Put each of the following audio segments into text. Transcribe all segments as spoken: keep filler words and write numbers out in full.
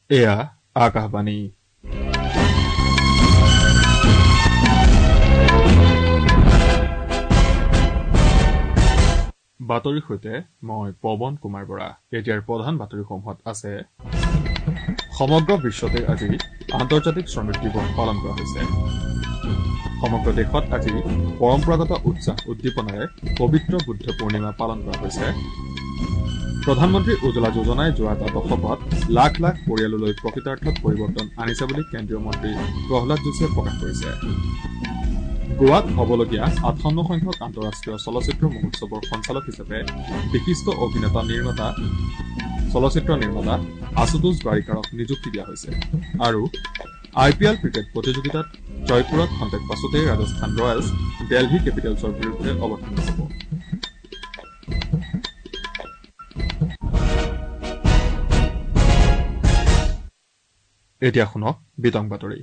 এয়া আকাশবাণী। বাতৰিৰ সৈতে মই পৱন কুমাৰ বৰা। এতিয়াৰ প্ৰধান বাতৰিসমূহত আছে সমগ্ৰ বিশ্বতে আজি আন্তৰ্জাতিক শ্ৰমিক দিৱস পালন কৰা হৈছে। সমগ্ৰ দেশত আজি পৰম্পৰাগত উৎসাহ উদ্দীপনাৰে পবিত্ৰ বুদ্ধ পূৰ্ণিমা পালন কৰা হৈছে। প্ৰধানমন্ত্ৰী উজ্জ্বলা যোজনাই যোৱা এটা দশকত লাখ লাখ পৰিয়াললৈ প্ৰকৃতাৰ্থত পৰিৱৰ্তন আনিছে বুলি কেন্দ্ৰীয় মন্ত্ৰী প্ৰহ্লাদ যোশীয়ে প্ৰকাশ কৰিছে। গোৱাত হ'বলগীয়া আঠাৱন্ন সংখ্যক আন্তঃৰাষ্ট্ৰীয় চলচ্চিত্ৰ মহোৎসৱৰ সঞ্চালক হিচাপে বিশিষ্ট অভিনেতা নিৰ্মাতা চলচ্চিত্ৰ নিৰ্মাতা আশুতোষ বাৰিকাৰক নিযুক্তি দিয়া হৈছে। আৰু আই পি এল ক্ৰিকেট প্ৰতিযোগিতাত জয়পুৰত খন্তেক পাছতেই ৰাজস্থান ৰয়েলছ দিল্লী কেপিটেলছৰ বিৰুদ্ধে অৱতীৰ্ণ হ'ব। এতিয়া শুনক বিতং বাতৰি।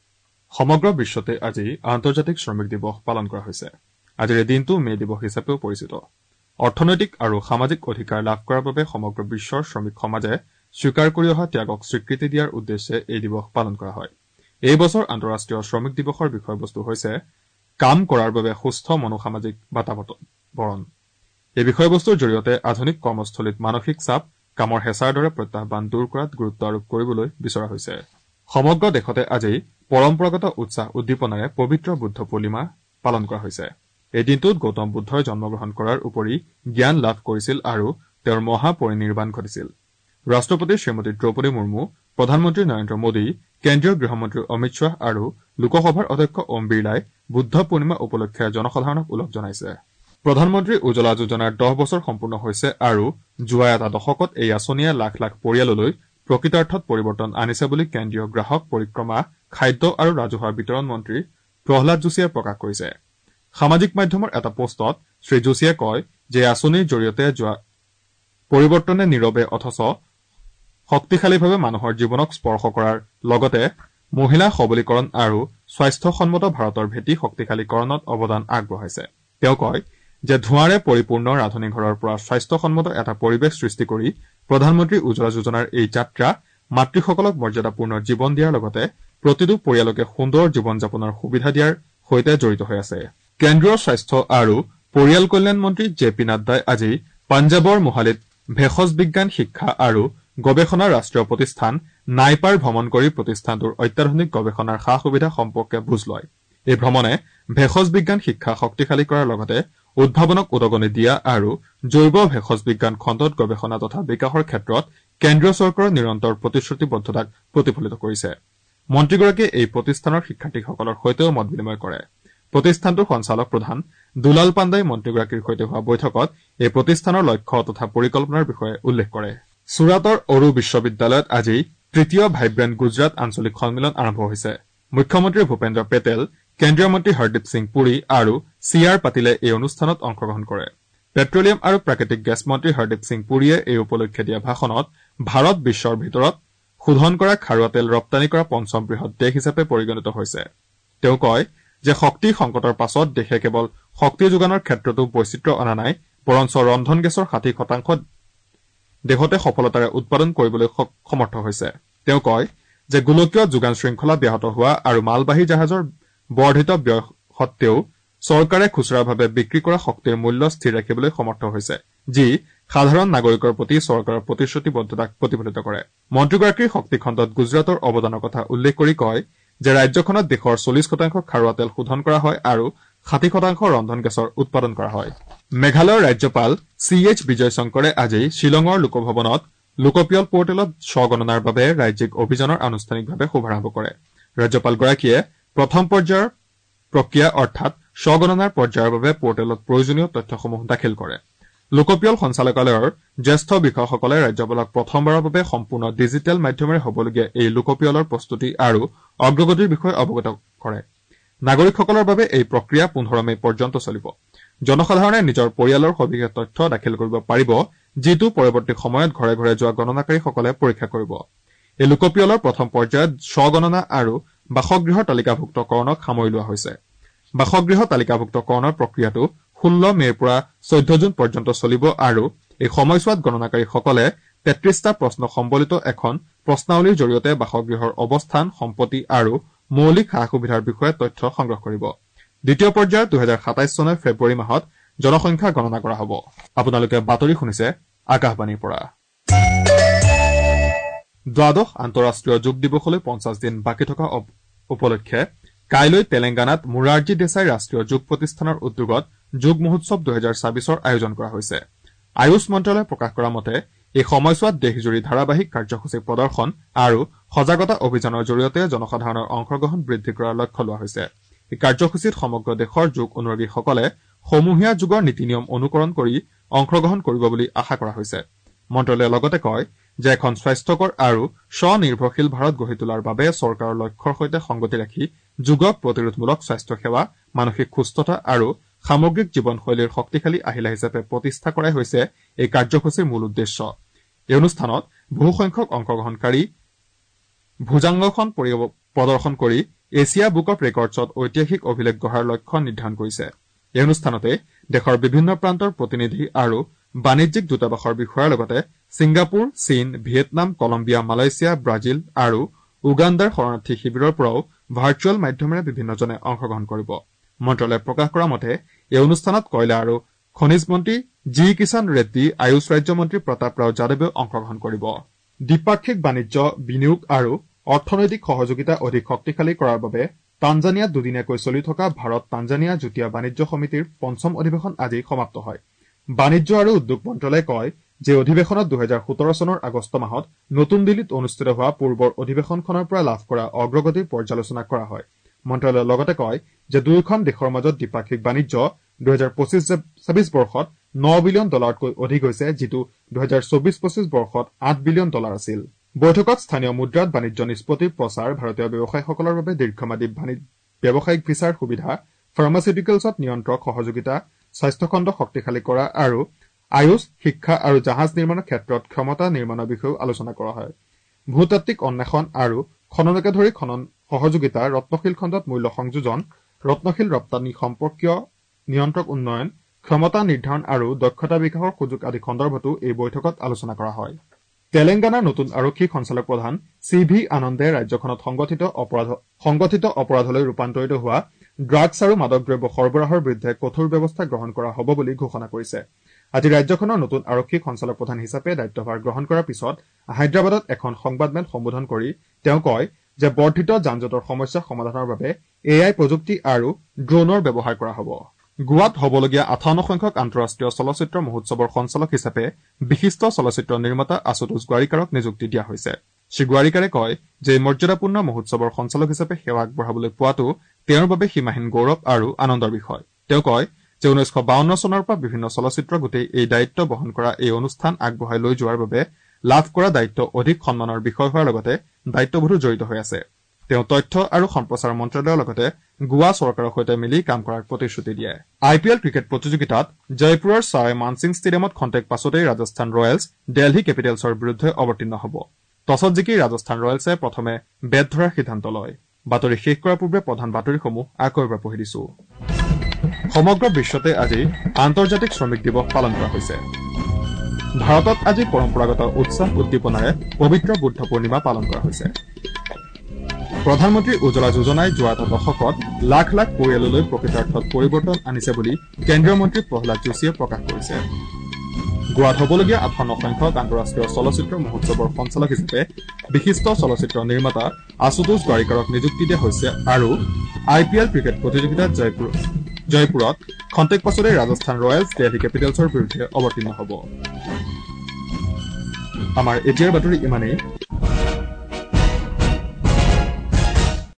সমগ্ৰ বিশ্বতে আজি আন্তৰ্জাতিক শ্ৰমিক দিৱস পালন কৰা হৈছে। আজিৰ এই দিনটো মে দিৱস হিচাপেও পৰিচিত। অৰ্থনৈতিক আৰু সামাজিক অধিকাৰ লাভ কৰাৰ বাবে সমগ্ৰ বিশ্বৰ শ্ৰমিক সমাজে স্বীকাৰ কৰি অহা ত্যাগক স্বীকৃতি দিয়াৰ উদ্দেশ্যে এই দিৱস পালন কৰা হয়। এই বছৰ আন্তঃৰাষ্ট্ৰীয় শ্ৰমিক দিৱসৰ বিষয়বস্তু হৈছে কাম কৰাৰ বাবে সুস্থ মনোসামাজিক বাতাবৰণ। এই বিষয়বস্তুৰ জৰিয়তে আধুনিক কৰ্মস্থলীত মানসিক চাপ, কামৰ হেঁচাৰ দৰে প্ৰত্যাহ্বান দূৰ কৰাত গুৰুত্ব আৰোপ কৰিবলৈ বিচৰা হৈছে। সমগ্ৰ দেশতে আজি পৰম্পৰাগত উৎসাহ উদ্দীপনাৰে পবিত্ৰ বুদ্ধ পূৰ্ণিমা পালন কৰা হৈছে। এই দিনটোত গৌতম বুদ্ধই জন্মগ্ৰহণ কৰাৰ উপৰি জ্ঞান লাভ কৰিছিল আৰু তেওঁৰ মহাপৰিনিৰ্বাণ ঘটিছিল। ৰাষ্ট্ৰপতি শ্ৰীমতী দ্ৰৌপদী মুৰ্মু, প্ৰধানমন্ত্ৰী নৰেন্দ্ৰ মোদী, কেন্দ্ৰীয় গৃহমন্ত্ৰী অমিত শ্বাহ আৰু লোকসভাৰ অধ্যক্ষ ওম বিৰলাই বুদ্ধ পূৰ্ণিমা উপলক্ষে জনসাধাৰণক ওলগ জনাইছে। প্ৰধানমন্ত্ৰী উজ্জ্বলা যোজনাৰ দহ বছৰ সম্পূৰ্ণ হৈছে আৰু যোৱা এটা দশকত এই আঁচনিয়ে লাখ লাখ পৰিয়াললৈ প্ৰকৃতাৰ্থত পৰিৱৰ্তন আনিছে বুলি কেন্দ্ৰীয় গ্ৰাহক পৰিক্ৰমা, খাদ্য আৰু ৰাজহুৱা বিতৰণ মন্ত্ৰী প্ৰহ্লাদ যোশীয়ে প্ৰকাশ কৰিছে। সামাজিক মাধ্যমৰ এটা পোষ্টত শ্ৰী যোশীয়ে কয় যে এই আঁচনিৰ জৰিয়তে যোৱা পৰিৱৰ্তনে নীৰৱে অথচ শক্তিশালীভাৱে মানুহৰ জীৱনক স্পৰ্শ কৰাৰ লগতে মহিলা সবলীকৰণ আৰু স্বাস্থ্যসন্মত ভাৰতৰ ভেটি শক্তিশালীকৰণত অৱদান আগবঢ়াইছে। তেওঁ কয় যে ধোঁৱাৰে পৰিপূৰ্ণ ৰান্ধনী ঘৰৰ পৰা স্বাস্থ্যসন্মত এটা পৰিৱেশ সৃষ্টি কৰি প্ৰধানমন্ত্ৰী উজ্জ্বলা যোজনাৰ এই যাত্ৰা মাতৃসকলক মৰ্যাদাপূৰ্ণ জীৱন দিয়াৰ লগতে প্ৰতিটো পৰিয়ালকে সুন্দৰ জীৱন যাপনৰ সুবিধা দিয়াৰ সৈতে জড়িত হৈ আছে। কেন্দ্ৰীয় স্বাস্থ্য আৰু পৰিয়াল কল্যাণ মন্ত্ৰী জে পি নাড্ডাই আজি পাঞ্জাৱৰ মোহালিত ভেষজ বিজ্ঞান শিক্ষা আৰু গৱেষণা ৰাষ্ট্ৰীয় প্ৰতিষ্ঠান নাইপাৰ ভ্ৰমণ কৰি প্ৰতিষ্ঠানটোৰ অত্যাধুনিক গৱেষণাৰ সা সুবিধা সম্পৰ্কে বুজ লয়। এই ভ্ৰমণে ভেষজ বিজ্ঞান শিক্ষা শক্তিশালী কৰাৰ লগতে উদ্ভাৱনক উদগনি দিয়া আৰু জৈৱ ভেষজ বিজ্ঞান খণ্ডত গৱেষণা তথা বিকাশৰ ক্ষেত্ৰত কেন্দ্ৰীয় চৰকাৰৰ নিৰন্তৰ প্ৰতিশ্ৰুতিবদ্ধতাক প্ৰতিফলিত কৰিছে। মন্ত্ৰীগৰাকীয়ে এই প্ৰতিষ্ঠানৰ শিক্ষাৰ্থীসকলৰ সৈতেও মত বিনিময় কৰে। প্ৰতিষ্ঠানটোৰ সঞ্চালক প্ৰধান দুলাল পাণ্ডাই মন্ত্ৰীগৰাকীৰ সৈতে হোৱা বৈঠকত এই প্ৰতিষ্ঠানৰ লক্ষ্য তথা পৰিকল্পনাৰ বিষয়ে উল্লেখ কৰে। ছুৰাটৰ অৰু বিশ্ববিদ্যালয়ত আজি তৃতীয় ভাইব্ৰেণ্ট গুজৰাট আঞ্চলিক সন্মিলন আৰম্ভ হৈছে। মুখ্যমন্ত্ৰী ভূপেন্দ্ৰ পেটেল, কেন্দ্ৰীয় মন্ত্ৰী হৰদীপ সিং পুৰী আৰু চি আৰ পাটিলে এই অনুষ্ঠানত অংশগ্ৰহণ কৰে। পেট্ৰলিয়াম আৰু প্ৰাকৃতিক গেছ মন্ত্ৰী হৰদীপ সিং পুৰীয়ে এই উপলক্ষে দিয়া ভাষণত ভাৰত বিশ্বৰ ভিতৰত শোধন কৰা খাৰুৱা তেল ৰপ্তানি কৰা পঞ্চম বৃহৎ দেশ হিচাপে পৰিগণিত হৈছে। তেওঁ কয় যে শক্তি সংকটৰ পাছত দেশে কেৱল শক্তি যোগানৰ ক্ষেত্ৰতো বৈচিত্ৰ্য অনা নাই, বৰঞ্চ ৰন্ধন গেছৰ ষাঠি শতাংশ দেশতে সফলতাৰে উৎপাদন কৰিবলৈ সমৰ্থ হৈছে। তেওঁ কয় যে গোলকীয় যোগান শৃংখলা ব্যাহত হোৱা আৰু মালবাহী জাহাজৰ বৰ্ধিত ব্যয় সত্বেও চৰকাৰে খুচুৰাভাৱে বিক্ৰী কৰা শক্তিৰ মূল্য স্থিৰ ৰাখিবলৈ সমৰ্থ হৈছে, যি সাধাৰণ নাগৰিকৰ প্ৰতি চৰকাৰৰ প্ৰতিশ্ৰুতিবদ্ধতাক প্ৰতিফলিত কৰে। মন্ত্ৰীগৰাকীৰ শক্তি খণ্ডত গুজৰাটৰ অৱদানৰ কথা উল্লেখ কৰি কয় যে ৰাজ্যখনত দেশৰ চল্লিছ শতাংশ খাৰুৱা তেল শোধন কৰা হয় আৰু ষাঠি শতাংশ ৰন্ধন গেছৰ উৎপাদন কৰা হয়। মেঘালয়ৰ ৰাজ্যপাল চি এইচ বিজয় শংকৰে আজি শ্বিলঙৰ লোকভৱনত লোকপিয়ল পৰ্টেলত স্বগণনাৰ বাবে ৰাজ্যিক অভিযানৰ আনুষ্ঠানিকভাৱে শুভাৰম্ভ কৰে। ৰাজ্যপালগৰাকীয়ে প্ৰথম পৰ্যায়ৰ প্ৰক্ৰিয়া অৰ্থাৎ স্বগণনাৰ পৰ্যায়ৰ বাবে পৰ্টেলত প্ৰয়োজনীয় তথ্যসমূহ দাখিল কৰে। লোকপিয়ল সঞ্চালকালয়ৰ জ্যেষ্ঠ বিষয়াসকলে ৰাজ্যপালক প্ৰথমবাৰৰ বাবে সম্পূৰ্ণ ডিজিটেল মাধ্যমেৰে হ'বলগীয়া এই লোকপিয়লৰ প্ৰস্তুতি আৰু অগ্ৰগতিৰ বিষয়ে অৱগত কৰে। নাগৰিকসকলৰ বাবে এই প্ৰক্ৰিয়া পোন্ধৰ মে পৰ্যন্ত চলিব। জনসাধাৰণে নিজৰ পৰিয়ালৰ সবিশেষ তথ্য দাখিল কৰিব পাৰিব, যিটো পৰৱৰ্তী সময়ত ঘৰে ঘৰে যোৱা গণনাকাৰীসকলে পৰীক্ষা কৰিব। এই লোকপিয়লৰ প্ৰথম পৰ্যায়ত স্বগণনা আৰু বাসগৃহ তালিকাভুক্তকৰণক সামৰি লোৱা হৈছে। বাসগৃহ তালিকাভুক্তকৰণৰ প্ৰক্ৰিয়াটো ষোল্ল মেৰ পৰা চৈধ্য জুন পৰ্যন্ত চলিব আৰু এই সময়ছোৱাত গণনাকাৰীসকলে তেত্ৰিশটা প্ৰশ্ন সম্বলিত এখন প্ৰশ্নাৱলীৰ জৰিয়তে বাসগৃহৰ অৱস্থান, সম্পত্তি আৰু মৌলিক সা সুবিধাৰ বিষয়ে তথ্য সংগ্ৰহ কৰিব। দ্বিতীয় পৰ্যায়ত দুহেজাৰ সাতাইশ চনৰ ফেব্ৰুৱাৰী মাহত জনসংখ্যা গণনা কৰা হ'ব। আপোনালোকে বাতৰি শুনিছে আকাশবাণীৰ পৰা। দ্বাদশ আন্তঃৰাষ্ট্ৰীয় যোগ দিৱসলৈ পঞ্চাছ দিন বাকী থকা উপলক্ষে কাইলৈ তেলেংগানাত মোৰাৰজী দেশাই ৰাষ্ট্ৰীয় যোগ প্ৰতিষ্ঠানৰ উদ্যোগত যোগ মহোৎসৱ দুহেজাৰ ছাব্বিছৰ আয়োজন কৰা হৈছে। আয়ুষ মন্ত্ৰালয়ে প্ৰকাশ কৰা মতে এই সময়ছোৱাত দেশজুৰি ধাৰাবাহিক কাৰ্যসূচী প্ৰদৰ্শন আৰু সজাগতা অভিযানৰ জৰিয়তে জনসাধাৰণৰ অংশগ্ৰহণ বৃদ্ধি কৰাৰ লক্ষ্য লোৱা হৈছে। এই কাৰ্যসূচীত সমগ্ৰ দেশৰ যোগ অনুৰাগীসকলে সমূহীয়া যোগৰ নীতি নিয়ম অনুকৰণ কৰি অংশগ্ৰহণ কৰিব বুলি আশা কৰা হৈছে। মন্ত্ৰালয়ে লগতে কয় যে এখন স্বাস্থ্যকৰ আৰু স্বনিৰ্ভৰশীল ভাৰত গঢ়ি তোলাৰ বাবে চৰকাৰৰ লক্ষ্যৰ সৈতে সংগতি ৰাখি যোগক প্ৰতিৰোধমূলক স্বাস্থ্য সেৱা, মানসিক সুস্থতা আৰু সামগ্ৰিক জীৱনশৈলীৰ শক্তিশালী আহিলা হিচাপে প্ৰতিষ্ঠা কৰাই হৈছে এই কাৰ্যসূচীৰ মূল উদ্দেশ্য। এই অনুষ্ঠানত বহুসংখ্যক অংশগ্ৰহণকাৰী ভুজাংগখন প্ৰদৰ্শন কৰি এছিয়া বুক অব ৰেকৰ্ডছত ঐতিহাসিক অভিলেখ গঢ়াৰ লক্ষ্য নিৰ্ধাৰণ কৰিছে। এই অনুষ্ঠানতে দেশৰ বিভিন্ন প্ৰান্তৰ প্ৰতিনিধি আৰু বাণিজ্যিক দূতাবাসৰ বিষয়াৰ লগতে ছিংগাপুৰ, চীন, ভিয়েটনাম, কলম্বিয়া, মালয়েছিয়া, ব্ৰাজিল আৰু উগাণ্ডাৰ শৰণাৰ্থী শিবিৰৰ পৰাও ভাৰ্চুৱেল মাধ্যমেৰে বিভিন্নজনে অংশগ্ৰহণ কৰিব। মন্ত্ৰালয়ে প্ৰকাশ কৰা মতে এই অনুষ্ঠানত কয়লা আৰু খনিজ মন্ত্ৰী জি কিষাণ ৰেড্ডী, আয়ুষ ৰাজ্যমন্ত্ৰী প্ৰতাপ ৰাও যাদৱেও অংশগ্ৰহণ কৰিব। দ্বিপাক্ষিক বাণিজ্য, বিনিয়োগ আৰু অৰ্থনৈতিক সহযোগিতা অধিক শক্তিশালী কৰাৰ বাবে তাঞ্জানিয়াত দুদিনীয়াকৈ চলি থকা ভাৰত তাঞ্জানিয়া যুটীয়া বাণিজ্য সমিতিৰ পঞ্চম অধিৱেশন আজি সমাপ্ত হয়। বাণিজ্য আৰু উদ্যোগ মন্ত্ৰালয়ে কয় যে অধিৱেশনত দুহেজাৰ সোতৰ চনৰ আগষ্ট মাহত নতুন দিল্লীত অনুষ্ঠিত হোৱা পূৰ্বৰ অধিৱেশনখনৰ পৰা লাভ কৰা অগ্ৰগতিৰ পৰ্যালোচনা কৰা হয়। মন্ত্ৰালয়ে লগতে কয় যে দুয়োখন দেশৰ মাজত দ্বিপাক্ষিক বাণিজ্য দুহেজাৰ পঁচিছ ছাব্বিছ বৰ্ষত ন বিলিয়ন ডলাৰতকৈ অধিক হৈছে, যিটো দুহেজাৰ চৌবিছ পঁচিছ বৰ্ষত আঠ বিলিয়ন ডলাৰ আছিল। বৈঠকত স্থানীয় মুদ্ৰাত বাণিজ্য নিষ্পত্তিৰ প্ৰচাৰ, ভাৰতীয় ব্যৱসায়ীসকলৰ বাবে দীৰ্ঘম্যাদী ব্যৱসায়িক ভিছাৰ সুবিধা, ফাৰ্মাচিউটিকেলছত নিয়ন্ত্ৰক সহযোগিতা, স্বাস্থ্যখণ্ড শক্তিশালী কৰা আৰু আয়ুষ, শিক্ষা আৰু জাহাজ নিৰ্মাণৰ ক্ষেত্ৰত ক্ষমতা নিৰ্মাণৰ বিষয়েও আলোচনা কৰা হয়। ভূতাত্ত্বিক অন্বেষণ আৰু খননকে ধৰি খনন সহযোগিতা, ৰত্নশীল খণ্ডত মূল্য সংযোজন, ৰত্নশীল ৰপ্তানি সম্পৰ্কীয় নিয়ন্ত্ৰক উন্নয়ন, ক্ষমতা নিৰ্ধাৰণ আৰু দক্ষতা বিকাশৰ সুযোগ আদি সন্দৰ্ভতো এই বৈঠকত আলোচনা কৰা হয়। তেলেংগানাৰ নতুন আৰক্ষী সঞ্চালক প্ৰধান চি ভি আনন্দে ৰাজ্যখনত সংগঠিত অপৰাধ সংগঠিত অপৰাধলৈ ৰূপান্তৰিত হোৱা ড্ৰাগছ আৰু মাদক দ্ৰব্য সৰবৰাহৰ বিৰুদ্ধে কঠোৰ ব্যৱস্থা গ্ৰহণ কৰা হ'ব বুলি ঘোষণা কৰিছে। আজি ৰাজ্যখনৰ নতুন আৰক্ষী সঞ্চালক প্ৰধান হিচাপে দায়িত্বভাৰ গ্ৰহণ কৰাৰ পিছত হায়দৰাবাদত এখন সংবাদমেল সম্বোধন কৰি তেওঁ কয় যে বৰ্ধিত যান-জঁটৰ সমস্যা সমাধানৰ বাবে এ আই প্ৰযুক্তি আৰু ড্ৰোনৰ ব্যৱহাৰ কৰা হ'ব। গোৱাত হ'বলগীয়া আঠাৱন্ন সংখ্যক আন্তঃৰাষ্ট্ৰীয় চলচ্চিত্ৰ মহোৎসৱৰ সঞ্চালক হিচাপে বিশিষ্ট চলচ্চিত্ৰ নিৰ্মাতা আশুতোষ গোৱাৰিকাৰক নিযুক্তি দিয়া হৈছে। শ্ৰীগোৱাৰিকাৰে কয় যে এই মৰ্যাদাপূৰ্ণ মহোৎসৱৰ সঞ্চালক হিচাপে সেৱা আগবঢ়াবলৈ পোৱাটো তেওঁৰ বাবে সীমাহীন গৌৰৱ আৰু আনন্দৰ বিষয়। তেওঁ কয় যে ঊনৈছশ বাৱন্ন চনৰ পৰা বিভিন্ন চলচ্চিত্ৰ গোটেই এই দায়িত্ব বহন কৰা এই অনুষ্ঠান আগবঢ়াই লৈ যোৱাৰ বাবে লাভ কৰা দায়িত্ব অধিক সন্মানৰ বিষয় হোৱাৰ লগতে দায়িত্ববোধো জড়িত হৈ আছে। তেওঁ তথ্য আৰু সম্প্ৰচাৰ মন্ত্ৰালয়ৰ লগতে গোৱা চৰকাৰৰ সৈতে মিলি কাম কৰাৰ প্ৰতিশ্ৰুতি দিয়ে। আই পি এল ক্ৰিকেট প্ৰতিযোগিতাত জয়পুৰৰ ছাৱাই মানসিং ষ্টেডিয়ামত খন্তেক পাছতেই ৰাজস্থান ৰয়েলছ দিল্লী কেপিটেলছৰ বিৰুদ্ধে অৱতীৰ্ণ হ'ব। টছত জিকি ৰাজস্থান ৰয়েলছে প্ৰথমে বেট ধৰাৰ সিদ্ধান্ত লয়। বাতৰি শেষ কৰাৰ পূৰ্বে প্ৰধান বাতৰিসমূহ আকৌ এবাৰ পঢ়ি দিছো। সমগ্ৰ বিশ্বতে আজি আন্তৰ্জাতিক শ্ৰমিক দিৱস পালন কৰা হৈছে। ভাৰতত আজি পৰম্পৰাগত উৎসাহ উদ্দীপনাৰে পবিত্ৰ বুদ্ধ পূৰ্ণিমা পালন কৰা হৈছে। প্ৰধানমন্ত্ৰী উজ্জ্বলা যোজনাই যোৱা এটা দশকত লাখ লাখ পৰিয়াললৈ প্ৰকৃতাৰ্থত পৰিৱৰ্তন আনিছে বুলি কেন্দ্ৰীয় মন্ত্ৰী প্ৰহ্লাদ যোশীয়ে প্ৰকাশ কৰিছে। গোৱাত হ'বলগীয়া আঠাৱন্ন সংখ্যক আন্তঃৰাষ্ট্ৰীয় চলচ্চিত্ৰ মহোৎসৱৰ সঞ্চালক হিচাপে বিশিষ্ট চলচ্চিত্ৰ নিৰ্মাতা আশুতোষ গোৱাৰিকাৰক নিযুক্তি দিয়া হৈছে আৰু আই পি এল ক্ৰিকেট প্ৰতিযোগিতাত জয়পুৰ জয়পুৰত খন্তেক পাছতে ৰাজস্থান ৰয়েলছ দিল্লী কেপিটেলছৰ বিৰুদ্ধে অৱতীৰ্ণ হ'ব। আমাৰ এতিয়াৰ বাতৰি ইমানেই।